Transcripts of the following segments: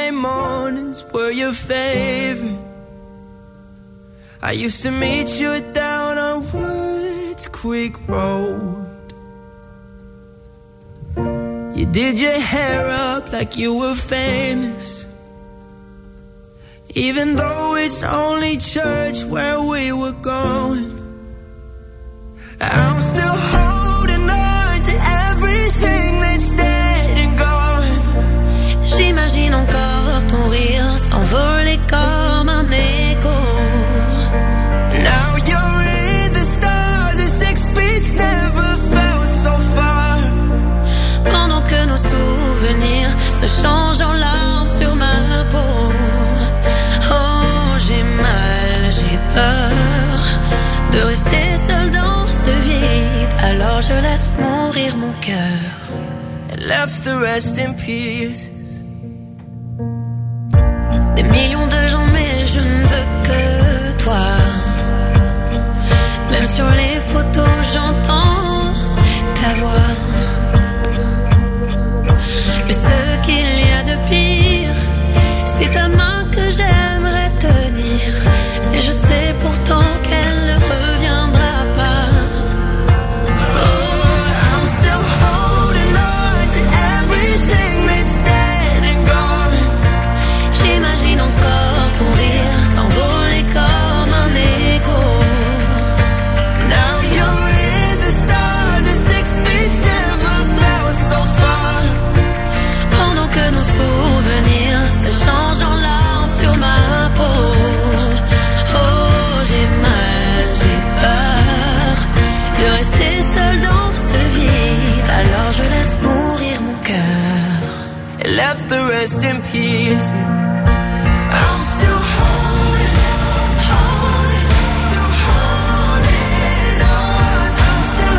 Sunday mornings were your favorite. I used to meet you down on Woods Creek Road. You did your hair up like you were famous, even though it's only church where we were going. I'm still holding on to everything that's dead and gone. J'imagine encore ton rire s'envoler comme un écho. Now you're in the stars and 6 feet never felt so far. Pendant que nos souvenirs se changent en larmes sur ma peau. Oh, j'ai mal, j'ai peur de rester seul dans ce vide. Alors je laisse mourir mon cœur. And left the rest in pieces. Des millions de gens mais je ne veux que toi. Même sur les photos j'entends ta voix. Mais ce qu'il y a de pire, c'est ta main que j'aimerais tenir. Et je sais pourtant qu'elle ne reviendra pas. Oh, I'm still holding on to everything that's dead and gone. J'imagine encore ton rire s'envoler comme un écho. Now you're in the stars and 6 feet never felt so far. Pendant que nos souvenirs se changent en larmes sur ma peau. Oh, j'ai mal, j'ai peur de rester seul dans ce vide. Alors je laisse mourir mon cœur. And left the rest in pieces. I'm still holding on. I'm still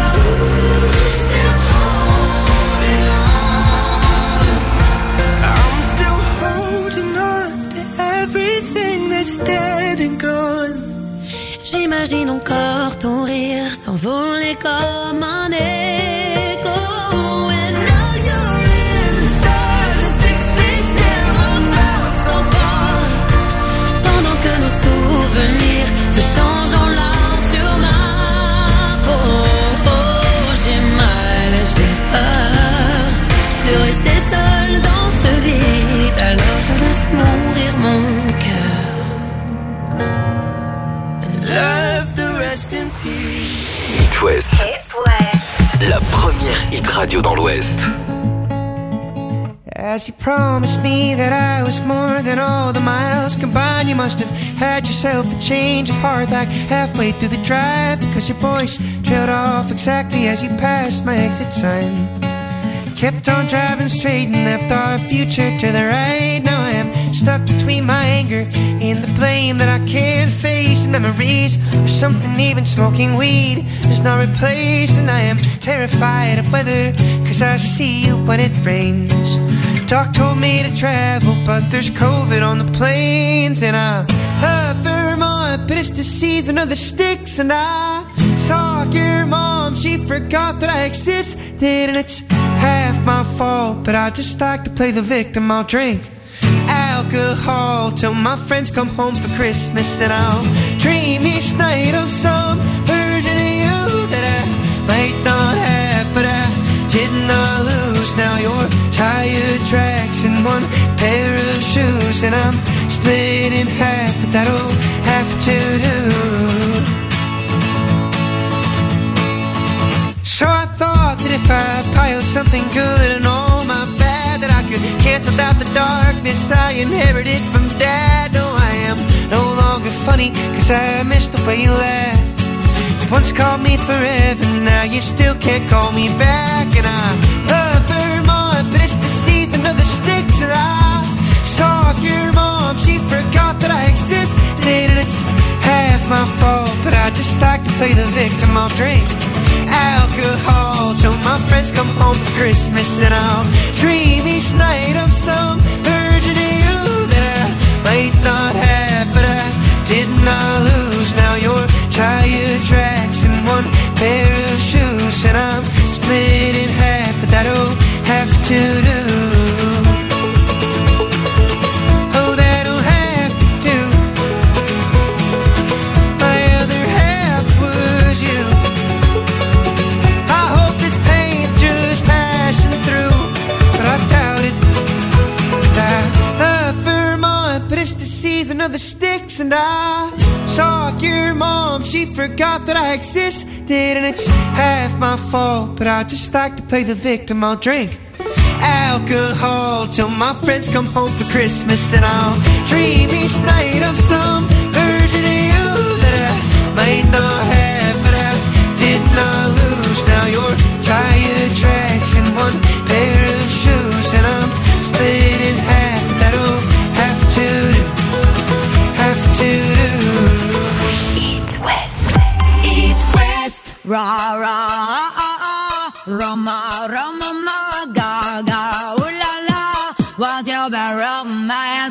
holding on. I'm still holding on to everything that's dead and gone. J'imagine encore ton rire s'envoler comme un écho. And now You're in the stars and 6 feet never felt so far. pendant que nos souvenirs se changent en larmes sur ma peau. Oh, j'ai mal, j'ai peur de rester seul dans ce vide. Alors je laisse mourir mon cœur. Left the rest in peace. It West, It's West. la première hit radio dans l'Ouest. As you promised me that I was more than all the miles combined, you must have had yourself a change of heart like halfway through the drive, because your voice trailed off exactly as you passed my exit sign. Kept on driving straight and left our future to the right. Now I am stuck between my anger and the blame that I can't face, and memories or something even smoking weed does not replace. And I am terrified of weather, cause I see you when it rains. Doc told me to travel, but there's COVID on the planes. And I love Vermont, but it's the season of the sticks. And I saw your mom, she forgot that I existed. And it's half my fault, but I just like to play the victim. I'll drink alcohol till my friends come home for Christmas. And I'll dream each night of some version of you that I might not have, but I did not lose. Now you're tire tracks and one pair of shoes, and I'm split in half, but that'll have to do. So I thought that if I piled something good and all my bad, that I could cancel out the darkness I inherited from Dad. No, I am no longer funny, cause I miss the way you laughed. You once called me forever, now you still can't call me back. And I love Vermont, but it's the season of the sticks. And I saw your mom, she forgot that I existed. And it's half my fault, but I just like to play the victim. I'll drink alcohol till my friends come home for Christmas. And I'll dream each night of some version of you that I might not have, but I did not lose. Now you're tire tracks and one pair of shoes, and I'm split in half, but that'll have to do. breathe another sticks. And I saw your mom, she forgot that I existed. And it's half my fault, but I just like to play the victim. I'll drink alcohol till my friends come home for Christmas. And I'll dream each night of some version of you that I might not have, but I did not lose. Now you're tire tracks and one pair of shoes, and I'm split in half. That'll have to do, have to do. Eat West. Eat West. Ra ra Roma Roma ma ga ga ooh la la. What's your bad romance?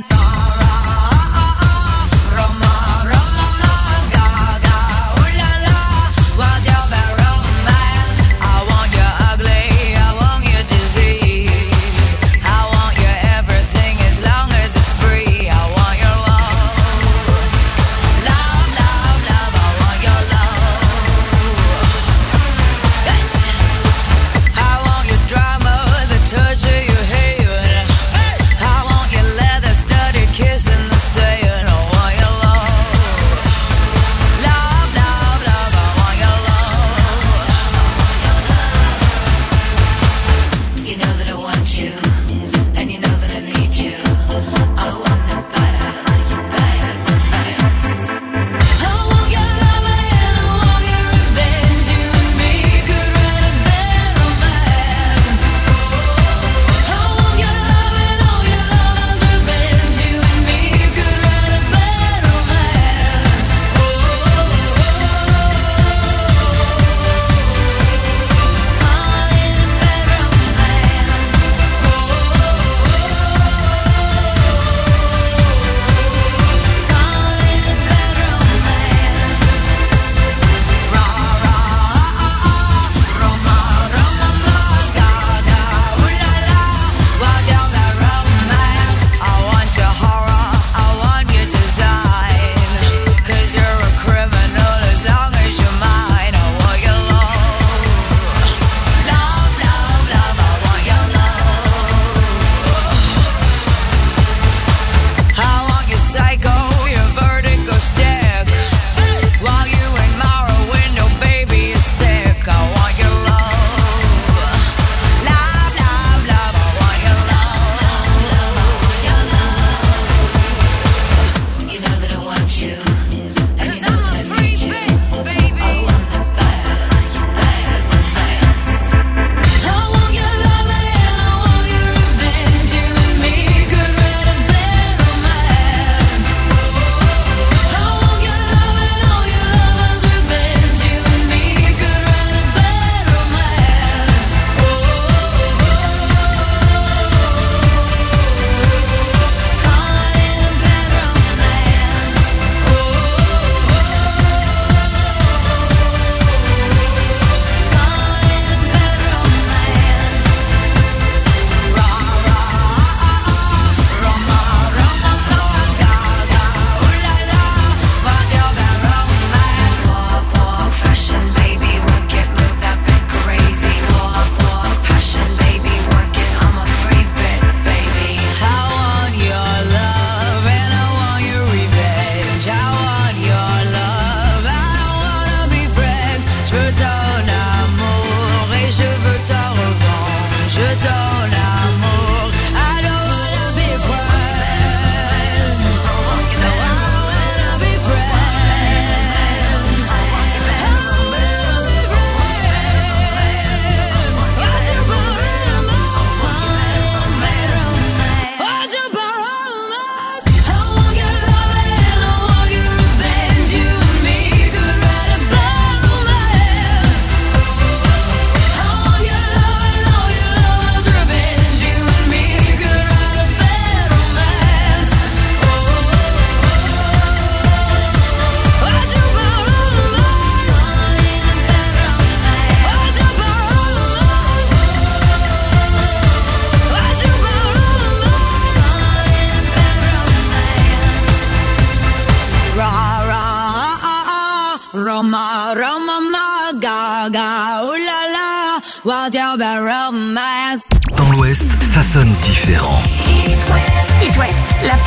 Roma, Roma, ma, ga, ga, oh là là, what's your bad romance? Dans l'Ouest, ça sonne différent. It West, la première étape.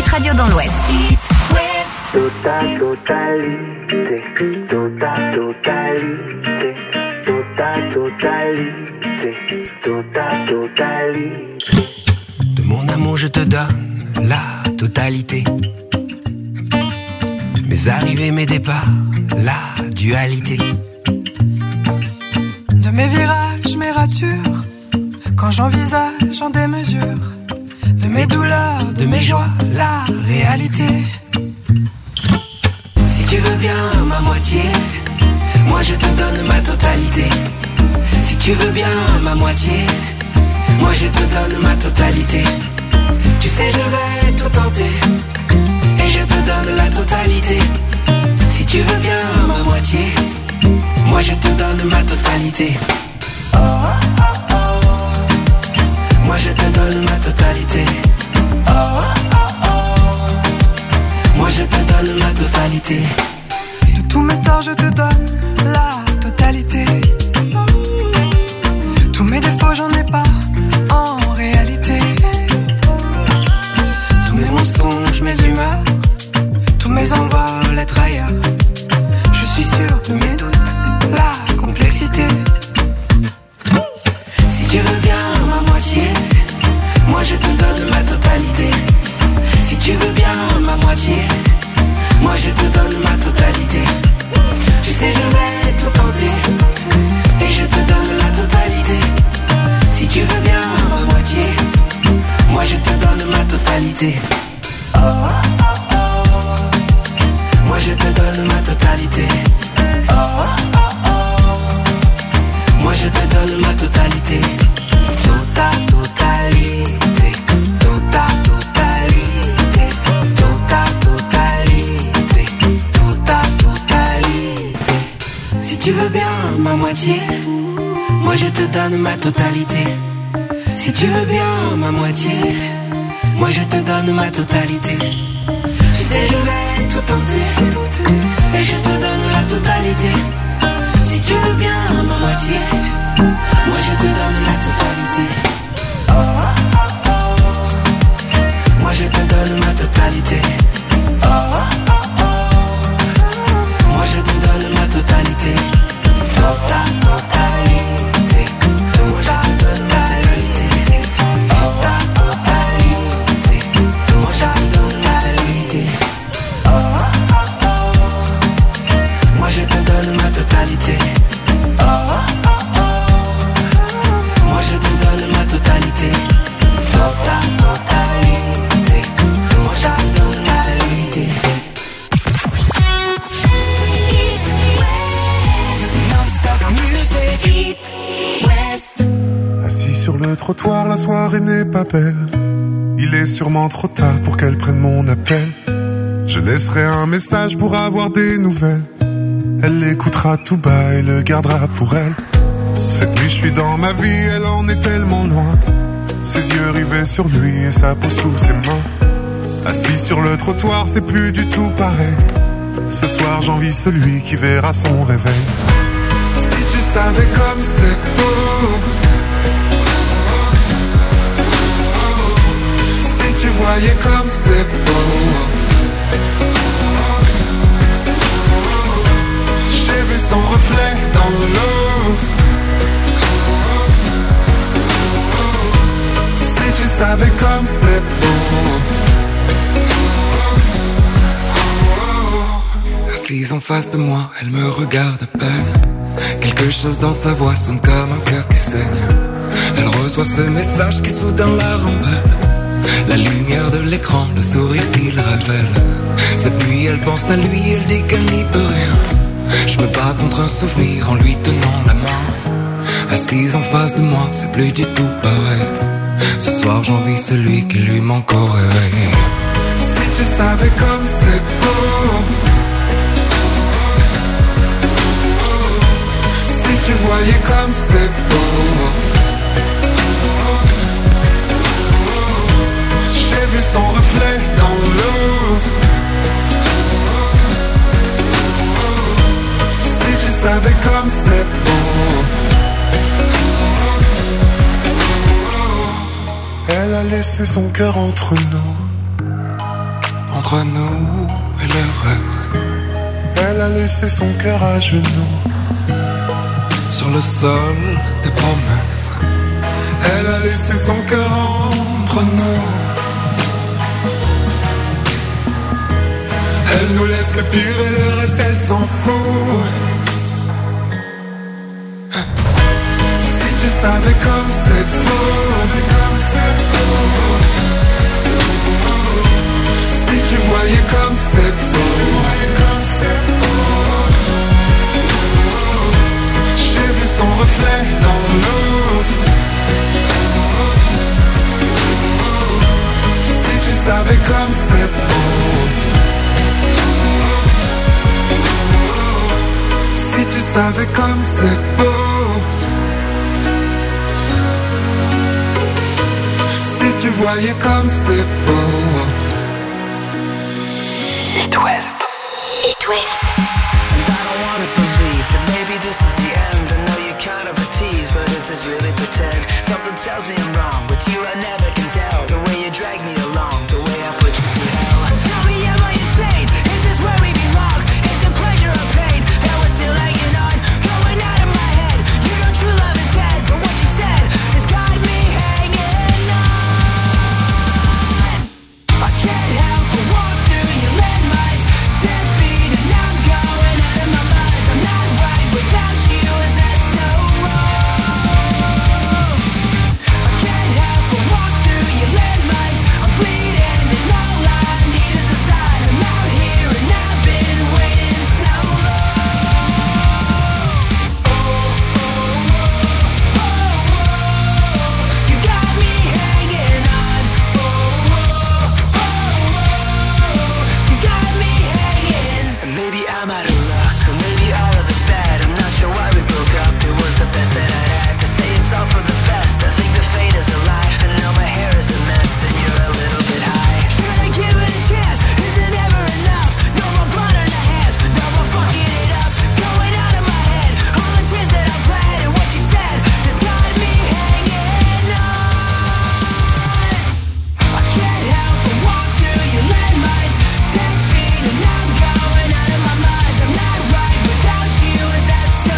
Radio dans l'Ouest. Totalité. De mon amour je te donne la totalité. Mes arrivées, mes départs, la dualité. De mes virages, mes ratures, quand j'envisage en démesure, de mes douleurs, de mes joies, la réalité. Si tu veux bien ma moitié, moi je te donne ma totalité. Si tu veux bien ma moitié, moi je te donne ma totalité. Tu sais je vais tout tenter, et je te donne la totalité. Si tu veux bien ma moitié, moi je te donne ma totalité. Moi je te donne ma totalité. Moi je te donne ma totalité. De tous mes torts je te donne la totalité. Tous mes défauts j'en ai pas en réalité. Tous mes mensonges, mes humeurs, tous mes envols, les trahilleurs. Je suis sûr de mes doutes, la complexité. Si tu veux bien ma moitié, moi je te donne ma totalité. Si tu veux bien ma moitié, moi je te donne ma totalité. Tu sais je vais tout tenter, et je te donne la totalité. Si tu veux bien ma moitié, moi je te donne ma totalité. Moi je te donne ma totalité. Moi je te donne ma totalité. Totalité. Si tu veux bien ma moitié, moi je te donne ma totalité. Si tu veux bien ma moitié, moi je te donne ma totalité. Tu sais je vais tout tenter, et je te donne la totalité. Si tu veux bien ma moitié, moi je te donne ma totalité. Moi je te donne ma totalité. Moi je te donne ma totalité. Totalité. Moi je te donne ma totalité. Totalité. Moi je te donne ma totalité. Moi je te donne ma totalité. Moi je te donne ma totalité. Totalité. Moi je te donne ma totalité. Assis sur le trottoir, la soirée n'est pas belle. Il est sûrement trop tard pour qu'elle prenne mon appel. Je laisserai un message pour avoir des nouvelles. Elle l'écoutera tout bas et le gardera pour elle. Cette nuit je suis dans ma vie, elle en est tellement loin. Ses yeux rivés sur lui et sa peau sous ses mains. Assis sur le trottoir, c'est plus du tout pareil. Ce soir j'envie celui qui verra son réveil. Si tu savais comme c'est beau, si tu voyais comme c'est beau. J'ai vu son reflet dans l'eau. Si tu savais comme c'est beau. Assise en face de moi, elle me regarde à peine. Quelque chose dans sa voix sonne comme un cœur qui saigne. Elle reçoit ce message qui soudain la rembelle. La lumière de l'écran, le sourire qu'il révèle. Cette nuit elle pense à lui, elle dit qu'elle n'y peut rien. Je me bats contre un souvenir en lui tenant la main. Assise en face de moi, c'est plus du tout pareil. Ce soir j'envie celui qui lui manque au réveil. Si tu savais comme c'est beau. Si tu voyais comme c'est beau. J'ai vu son reflet dans l'eau. Si tu savais comme c'est beau. Elle a laissé son cœur entre nous. entre nous et le reste. Elle a laissé son cœur à genoux sur le sol des promesses. Elle a laissé son cœur entre nous. Elle nous laisse le pire et le reste elle s'en fout. Si tu savais comme c'est beau, si tu voyais comme c'est beau, j'ai vu son reflet dans l'eau. Si tu savais comme c'est beau, si tu savais comme c'est beau, si tu voyais comme c'est beau. It West. It West. And I don't wanna believe that maybe this is the end. I know you're kind of a tease, but is this really pretend? Something tells me I'm wrong. With you I never can tell. The way you drag me along, the way I put you through hell. Tell me, am I insane? Is this where we belong? Is it pleasure or pain? And we're still hanging on, going out of my head. You know true love is dead, but what you said has got me hanging on. I can't help but walk through your landmines, 10 feet and I'm going out of my mind. I'm not right without you, is that so wrong? I can't help but walk through your landmines. I'm bleeding and all I need is a sign. I'm out here and I've been waiting so long. You got me hanging on. You got me hanging. And maybe I'm out of luck, or maybe all of it's bad. I'm not sure why we broke up. It was the best that I had. To say it's all for the best, I think the fate is a lie. And now my hair is a mess, and you're a little bit high. Should I give it a chance? Is it ever enough? No more blood on the hands, no more fucking it up. Going out of my head, all the tears that I've bled, and what you said has got me hanging on. I can't help but walk through your landmines, 10 feet and I'm going out of my mind. I'm not right without you, is that so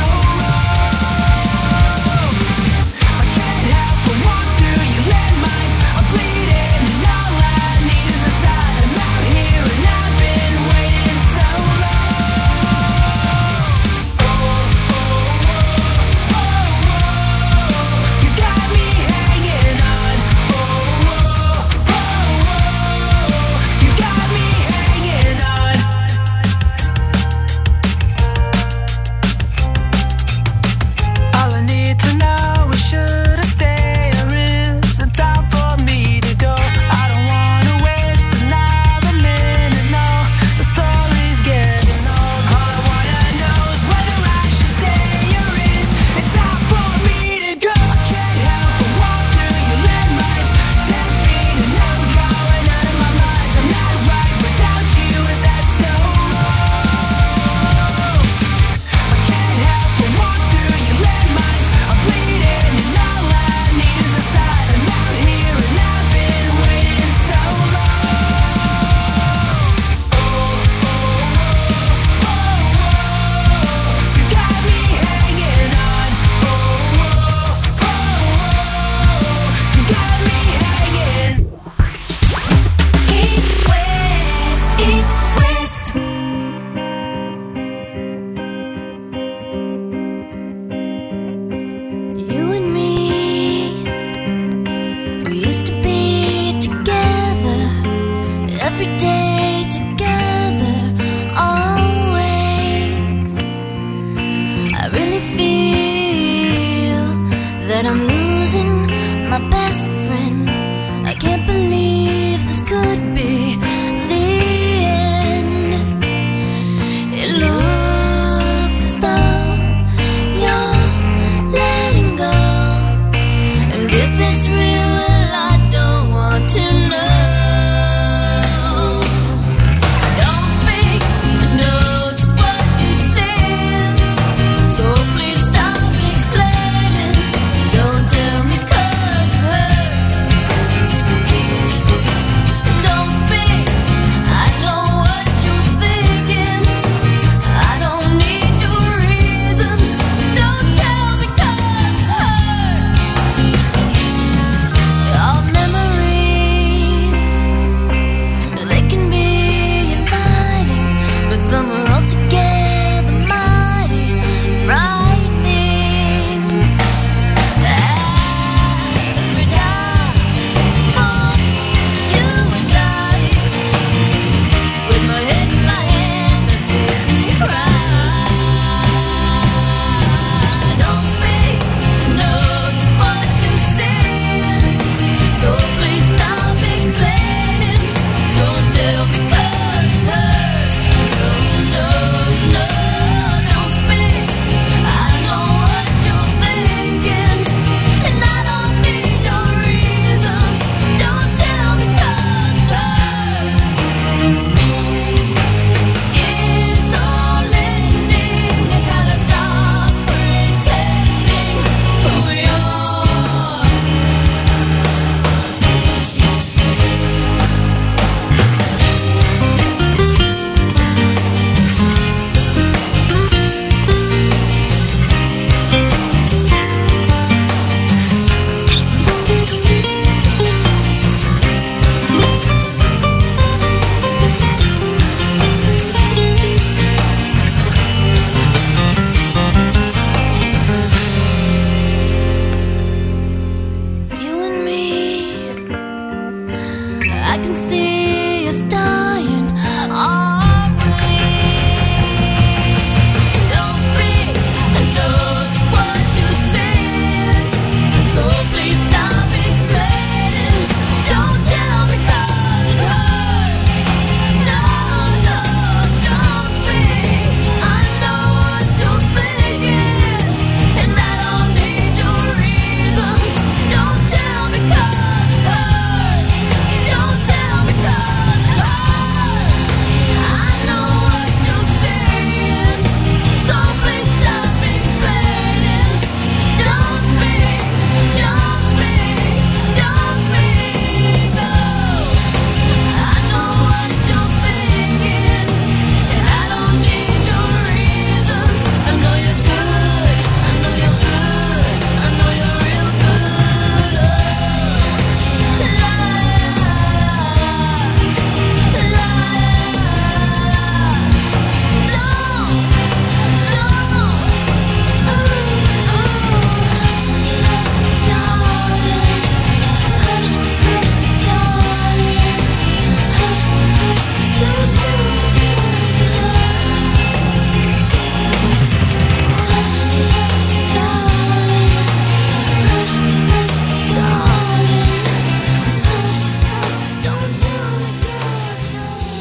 wrong? I can't help but walk through your landmines. I'm bleeding and all I need is a sign. I'm out here and I've been waiting so long. You got me hanging on. You got me hanging on. All I need to know is should I stay or is it time for me to go? I don't wanna waste another minute, no. The story's getting old. All I wanna know is whether I should stay or is it time for me to go? I can't help but walk through your landmines, 10 feet and I'm going out of my mind. I'm not right without you, is that so wrong? I can't help but walk through your landmines. I'm bleeding and all I need is a sign. I'm out here and I've been waiting so long. You got me hanging on. You got me hanging. It West. It West. You and me, we used to be together every day, together, always. I really feel that I'm losing my best friend. I can't believe this could be the end. It looks as though you're letting go, and if it's real, well, I don't want to know. Don't speak, I know just what you said, so please stop explaining. Don't tell me 'cause it hurts. Don't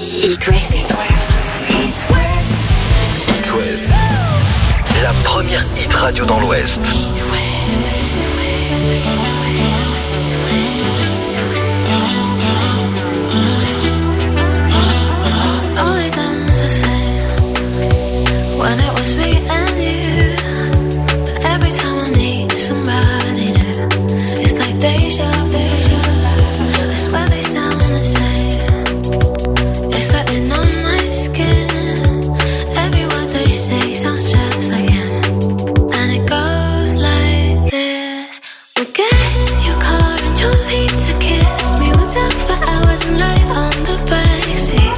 It West. La première hit radio dans l'Ouest. Always ends the same when it was me and you. But every time I meet somebody new, it's like deja vu. I swear they sound the same. It's like they're on my skin. Every word they say sounds just like him. And it goes like this. We'll get in your car and you'll need to kiss me. We'll talk for hours and lie on the backseat.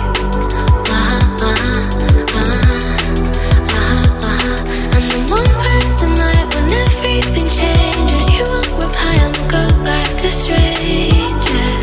And then one bright the night when everything changes, you won't reply and we'll go back to strangers.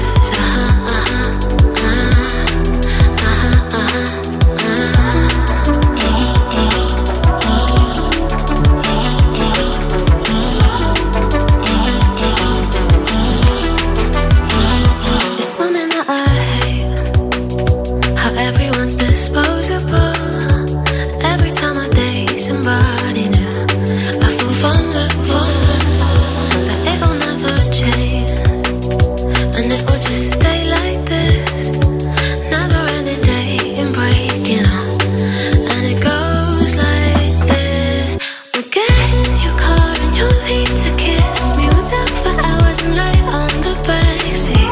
It's something that I hate, how everyone's disposable. Every time I date somebody new, I feel vulnerable, that it'll never change, and it will just stay like this. Never ending dating, breaking up, and it goes like this. We'll get in your car and you'll need to kiss me. We'll talk for hours and lie on the backseat.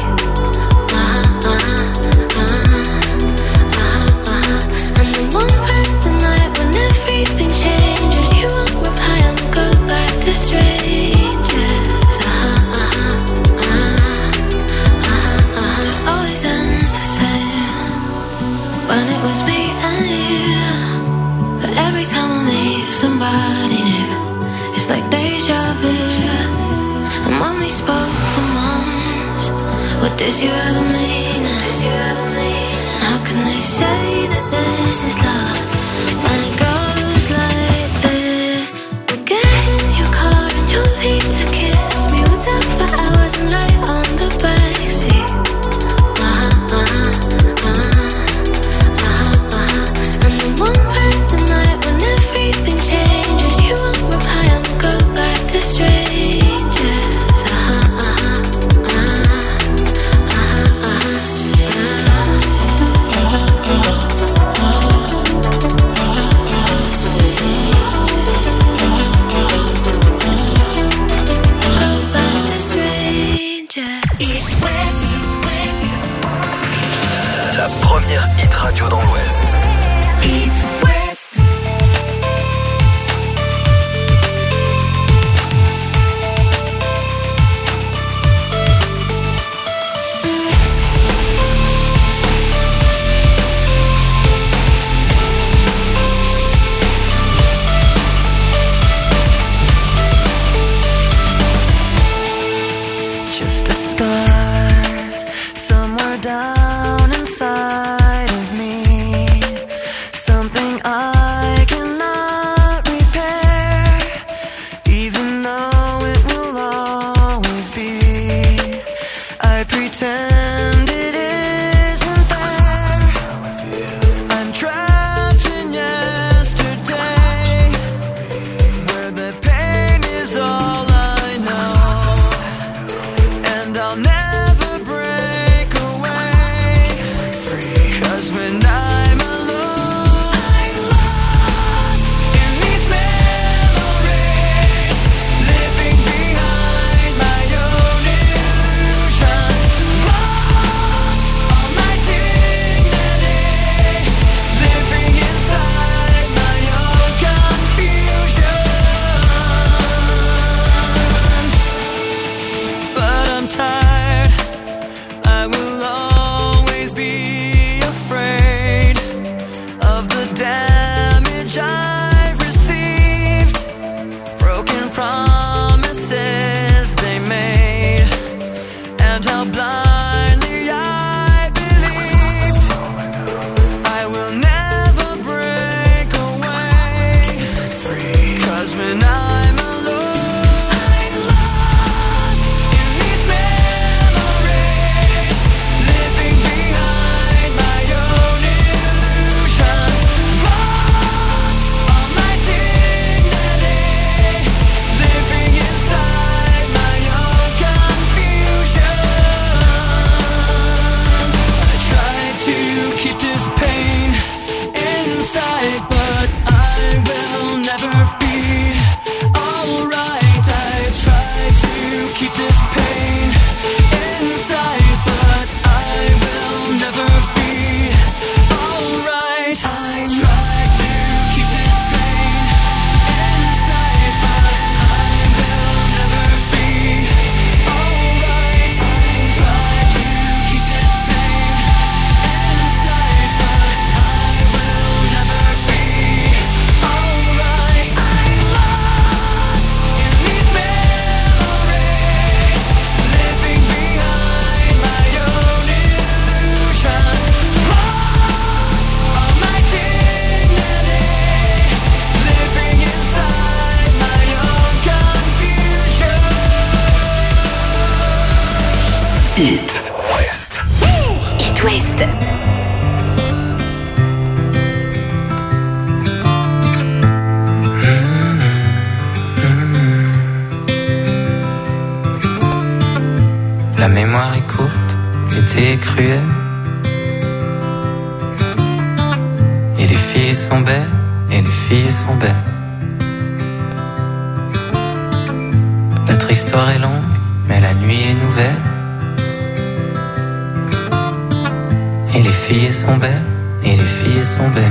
And then one bright the night when everything changes, you won't reply and we'll go back to strangers. It always ends the same when it was me and you. But every time I meet somebody new, it's like deja vu. And when we spoke for months, what did you ever mean? How can they say that this is love when it goes like this? We'll get in your car and you'll need to kiss me. We'll talk for hours and lie on the backseat. And then one bright the night when everything changes, you won't reply and we'll go back to strangers. Go back to strangers. La première hit radio dans l'Ouest. Just a scar somewhere down inside of me, something I cannot repair, even though it will always be. I pretend it isn't there. I'm trapped in yesterday, where the pain is all I know, and I'll never break away. 'Cause when I'm alone, I'm lost in these memories, living behind my own illusion. Lost all my dignity, living inside my own confusion. But I'm tired, I will always be afraid of the damage I've received, broken promises they made, and how blindly I believed. I will never break away, 'cause when I'm alone, I'm lost in these memories, living behind my own La mémoire est courte, l'été est cruel. Et les filles sont belles, et les filles sont belles. Notre histoire est longue, mais la nuit est nouvelle. Et les filles sont belles, et les filles sont belles.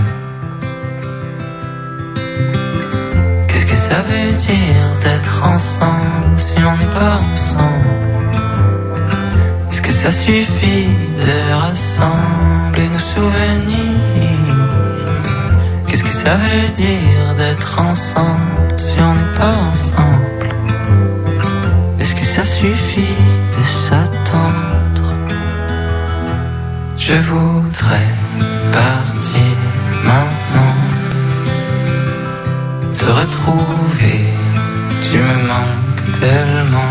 Qu'est-ce que ça veut dire d'être ensemble si on n'est pas ensemble? Est-ce que ça suffit de rassembler nos souvenirs? Qu'est-ce que ça veut dire d'être ensemble si on n'est pas ensemble? Est-ce que ça suffit de s'attendre? Je voudrais partir maintenant, te retrouver, tu me manques tellement.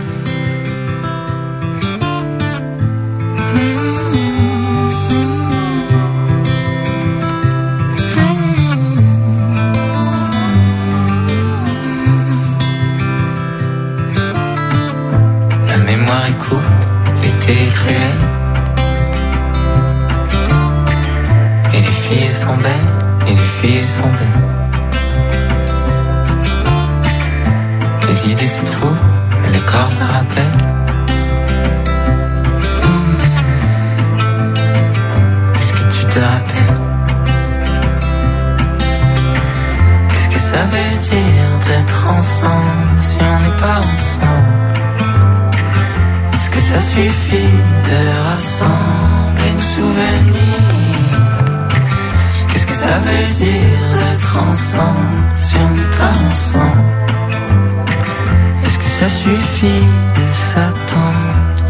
La mémoire est courte, l'été est cruel. Et les filles sont belles, et les filles sont belles. Les idées se trouvent, et le corps se rappelle. Est-ce que tu te rappelles? Qu'est-ce que ça veut dire d'être ensemble si on n'est pas ensemble? Est-ce que ça suffit de rassembler nos souvenirs? Qu'est-ce que ça veut dire d'être ensemble si on n'est pas ensemble? Est-ce que ça suffit de s'attendre?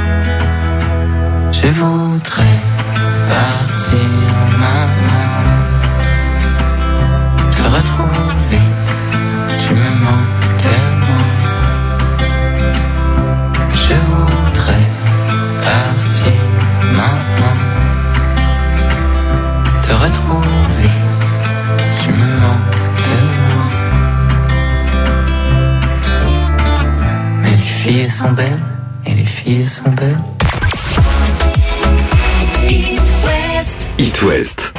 Je voudrais partir maintenant, te retrouver, tu me manques tellement. Je voudrais partir maintenant, te retrouver, tu me manques tellement. Mais les filles sont belles, et les filles sont belles. It West.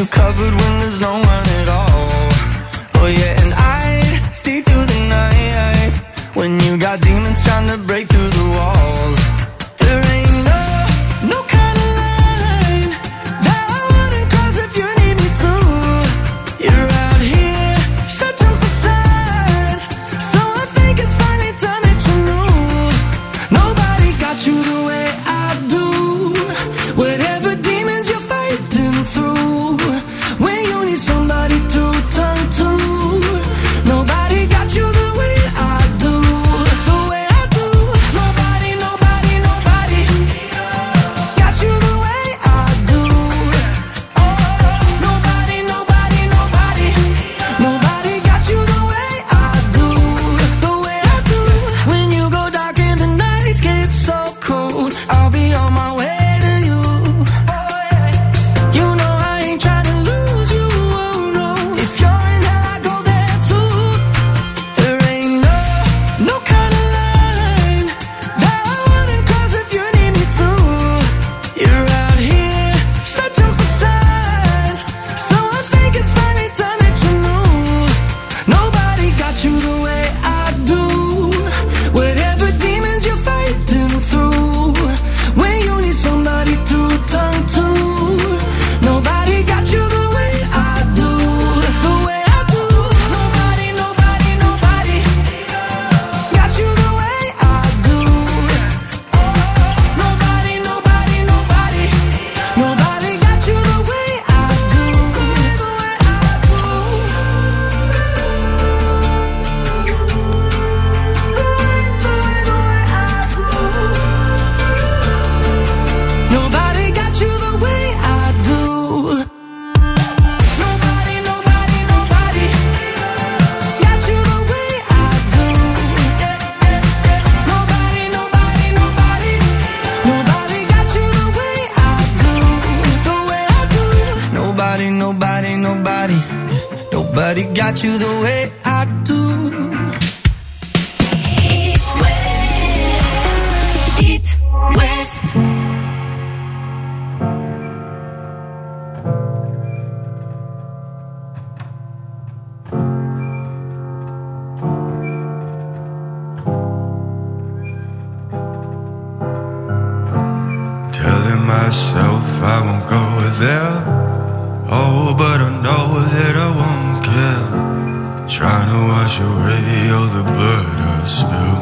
you covered when there's no one at all. Oh yeah, and I'd stay through the night when you got demons trying to break through the walls. There ain't no kind of line that I wouldn't cross if you need me to. You're out here searching for signs, so I think it's finally time that you knew. Nobody got you the way I do. Whatever demons you're fighting through, when you need somebody to turn to, nobody got you the way I do. The way I do. Nobody got you the way I do. Nobody got you the way I do. The way I do. When you go dark and the nights get so cold, I'll be on my way to you. You know I ain't trying to lose you, oh no. If you're in hell, I go there too. There ain't no kind of line that I wouldn't cross if you need me to. You're out here searching for signs, so I think it's finally time that you knew. Nobody got you the way I do. Whatever demons you're fighting through, when you need somebody to turn to, nobody got you the way I do. The way I do. Nobody got you the way I do. Nobody got you the way I do. Nobody got you the way I do. Nobody got you the way I do. Nobody got you the way I do. The way I do. Nobody got you the way I do. It West. Telling myself I won't go there. Oh, but I know that I won't care. Trying to wash away all the blood I spill.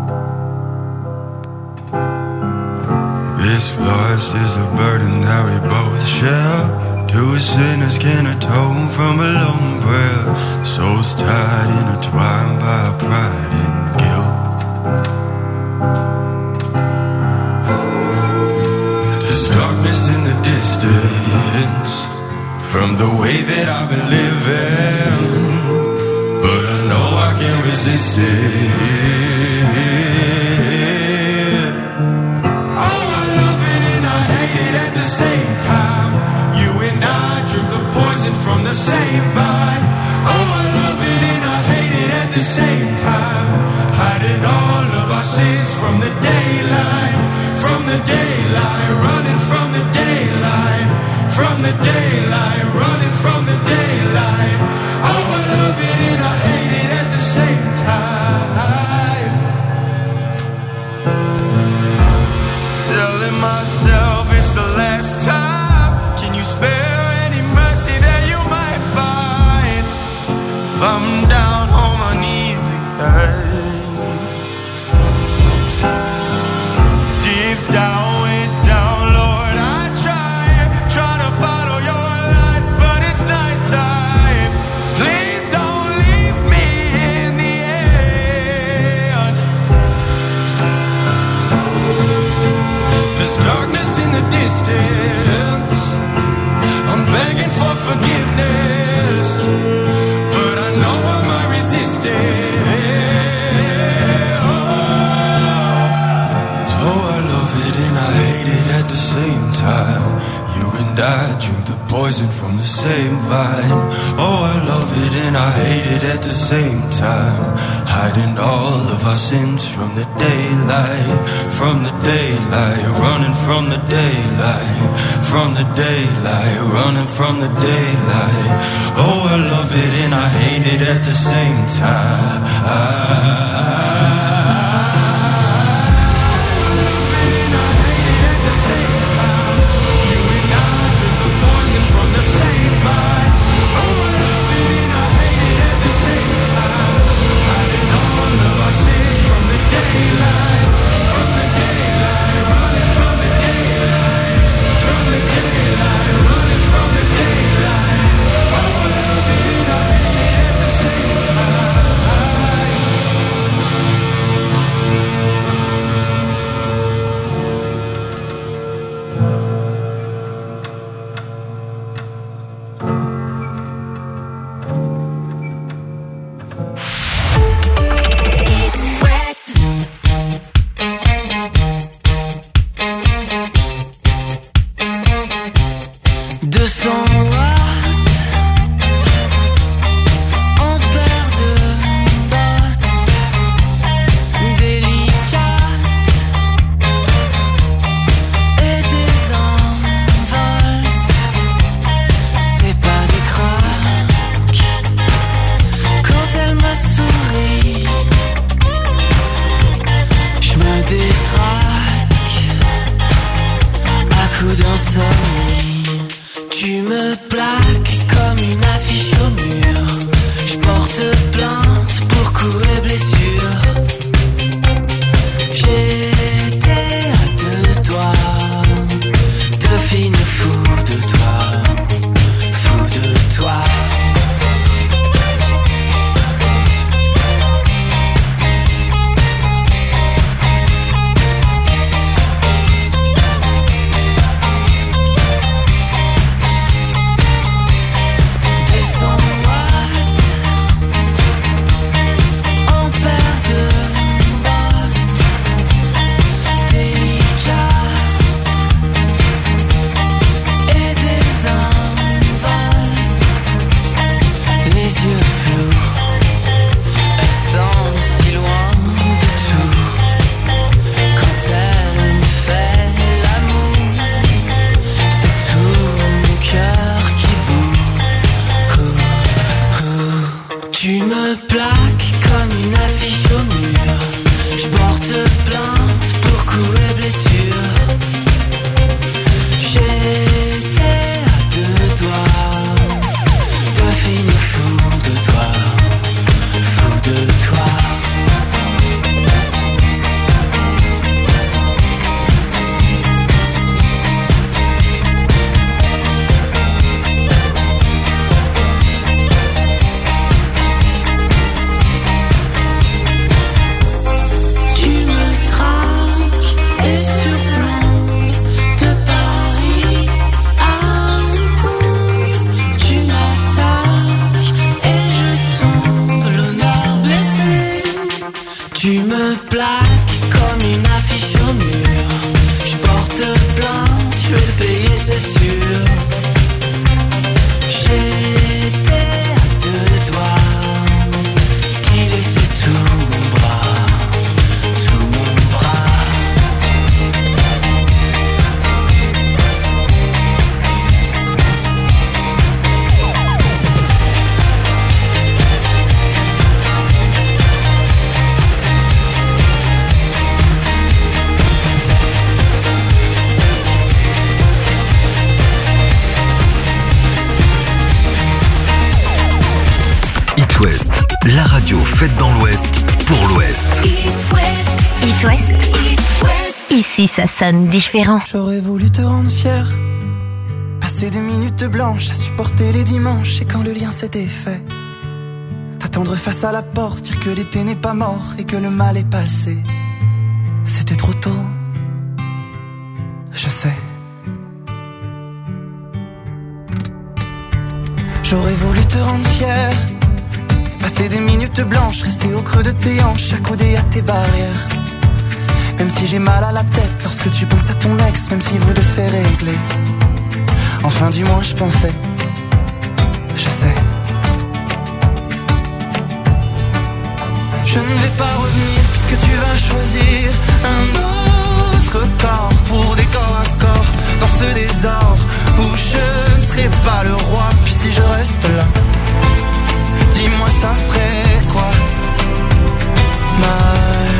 This loss is a burden that we both share. Two sinners can atone from a lone prayer. Souls tied, intertwined by pride and guilt. There's darkness in the distance from the way that I've been living, but I know I can't resist it. Oh, I love it and I hate it at the same time. You and I drink the poison from the same vine. Oh, I love it and I hate it at the same time. Hiding all of our sins from the daylight, running from the daylight, running from the daylight. Oh, I love it and I hate it at the same time. Telling myself it's the last time. Can you spare any mercy that you might find if I'm down on my knees again? Deep down, way down, Lord, I try to follow your light, but it's nighttime. Please don't leave me in the end. There's darkness in the distance. I'm begging for forgiveness, but I know I might resist it. Oh, I love it and I hate it at the same time. You and I drink the poison from the same vine. Oh, I love it and I hate it at the same time. Hiding all of our sins from the daylight. From the daylight, running from the daylight. From the daylight, running from the daylight. Oh, I love it and I hate it at the same time. La radio faite dans l'Ouest, pour l'Ouest. It West. Ici, ça sonne différent. J'aurais voulu te rendre fier, passer des minutes blanches à supporter les dimanches. Et quand le lien s'était fait, t'attendre face à la porte, dire que l'été n'est pas mort et que le mal est passé. C'était trop tôt, je sais. J'aurais voulu te rendre fier, passer des minutes blanches, rester au creux de tes hanches, accoudé à tes barrières. Même si j'ai mal à la tête lorsque tu penses à ton ex, même si vous deux c'est réglé. Enfin du moins je pensais. Je sais. Je ne vais pas revenir puisque tu vas choisir un autre corps pour des corps à corps dans ce désordre où je ne serai pas le roi. Puis si je reste là, dis-moi ça ferait quoi? Mal.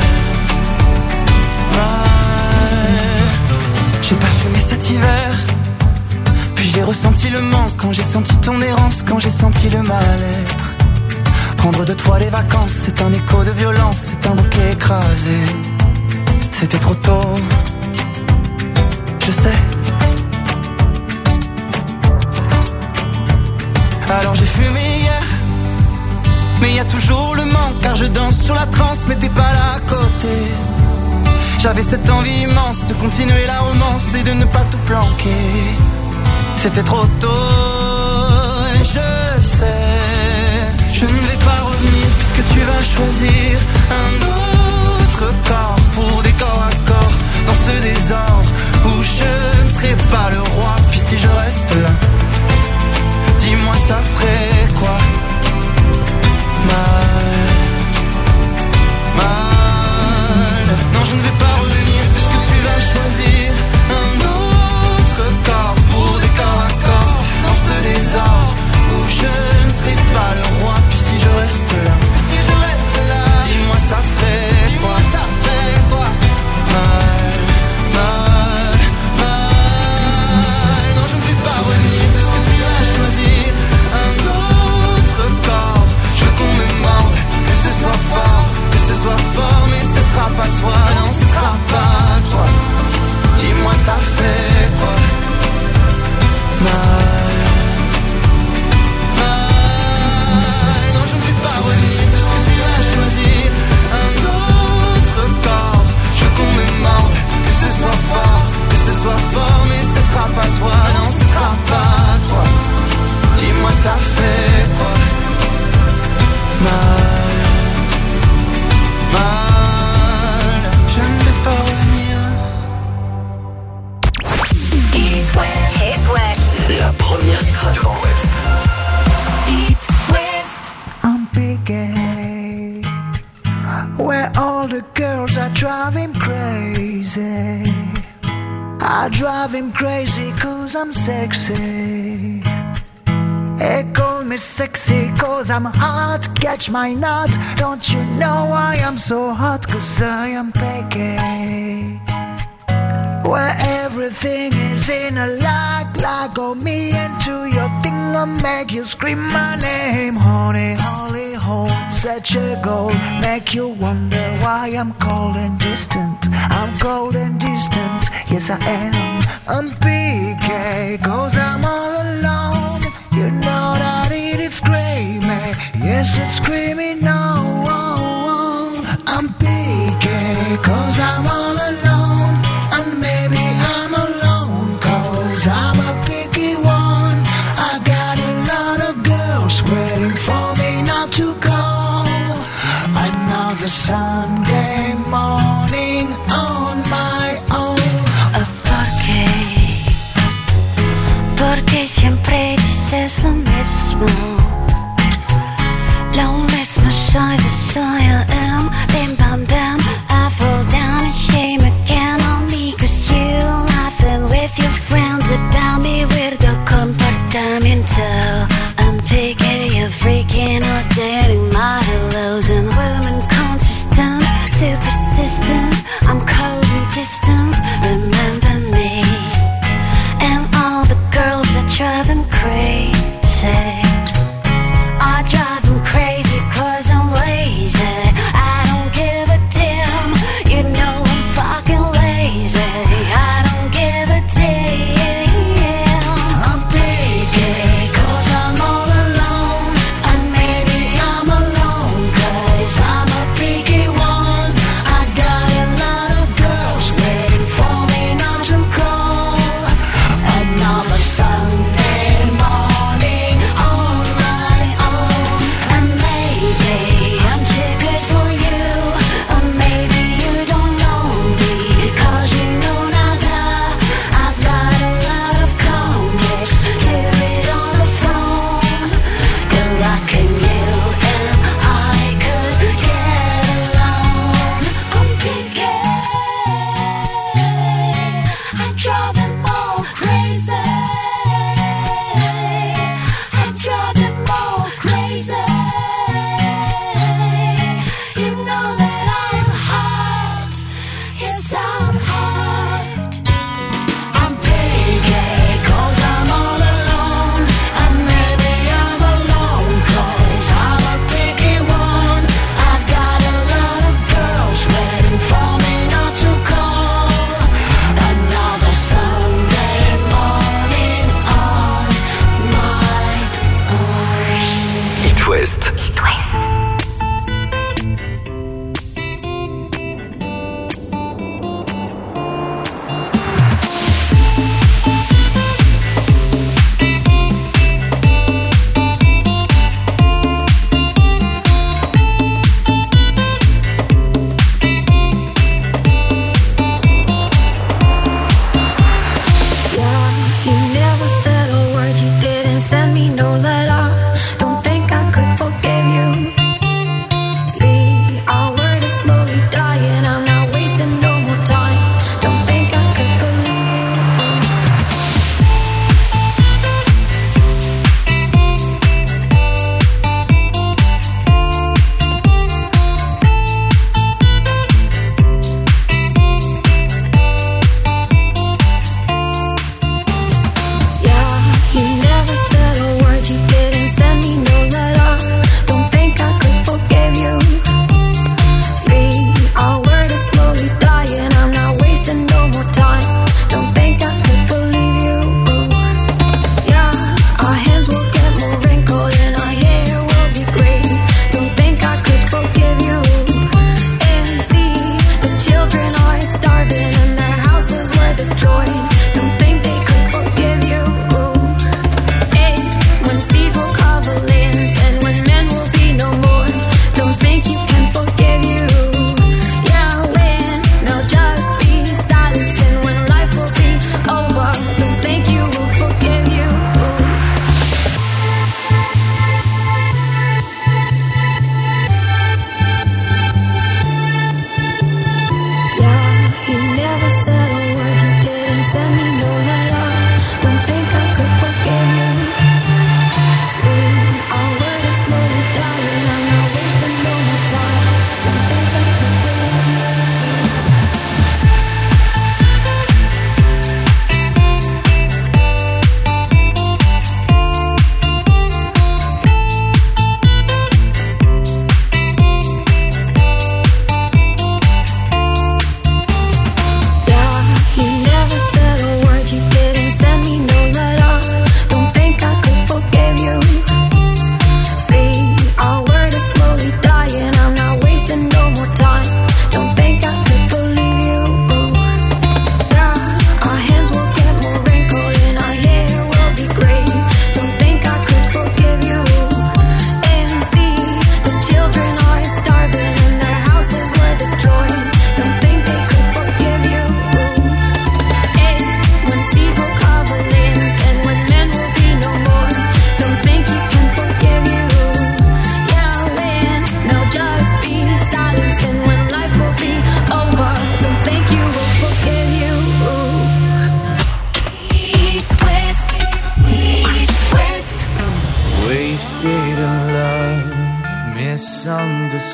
J'ai pas fumé cet hiver, puis j'ai ressenti le manque quand j'ai senti ton errance, quand j'ai senti le mal-être. Prendre de toi les vacances, c'est un écho de violence, c'est un bouquet écrasé. C'était trop tôt, je sais. Alors j'ai fumé hier, mais y a toujours le manque, car je danse sur la transe, mais t'es pas là à côté. J'avais cette envie immense de continuer la romance et de ne pas tout planquer. C'était trop tôt, et je sais. Je ne vais pas revenir puisque tu vas choisir un autre corps pour des corps à corps dans ce désordre où je ne serai pas le roi. Puis si je reste là, dis-moi ça ferait quoi? Mal. Non, je ne vais pas revenir puisque tu vas choisir un autre corps pour des corps à corps dans ce désordre où je ne serai pas le roi. Puis si je reste là, dis-moi ça ferait quoi? Mal. Non, je ne vais pas revenir puisque tu vas choisir un autre corps. Je veux qu'on me morde, que ce soit fort, mais ce sera pas toi, non, ce sera pas toi. Dis-moi ça fait quoi? Mal. Non, je ne vais pas revenir parce que tu vas choisir un autre corps. Je veux qu'on me morde, que ce soit fort, mais ce sera pas toi, non, ce sera pas toi. Dis-moi ça fait quoi? Mal. Je ne vais pas revenir. Hit West. La première hit radio dans l'Ouest. Hit West. I'm picking where all the girls are driving crazy. I drive him crazy 'cause I'm sexy. They call me sexy 'cause I'm hot. Catch my nut. Don't you know I am so hot? 'Cause I am picky. Where everything is in a like go me into your thing and make you scream my name. Honey, holy hole, such a goal. Make you wonder why I'm cold and distant. I'm cold and distant, yes I am. I'm picky 'cause I'm all alone. You know that it's screaming, yes it's screaming no. I'm picky 'cause I'm all alone. And maybe I'm alone 'cause I'm a picky one. I got a lot of girls waiting for me not to go. Another Sunday morning on my own. Porque siempre dices lo mismo. Lo mismo soy, I am. Bim bam bam, I fall down in shame again on me. 'Cause you laughing with your friends about me. Weirdo comportamiento. I'm taking you freaking out, dating my hellos and women consistent, too persistent. I'm cold and distant, remember me. And all the girls that drive him crazy. I drive him crazy 'cause I'm lazy.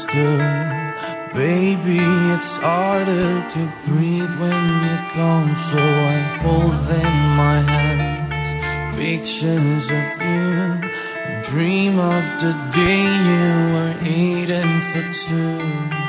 understood. Baby, it's harder to breathe when you're gone, so I hold in my hands pictures of you and dream of the day you were eating for two.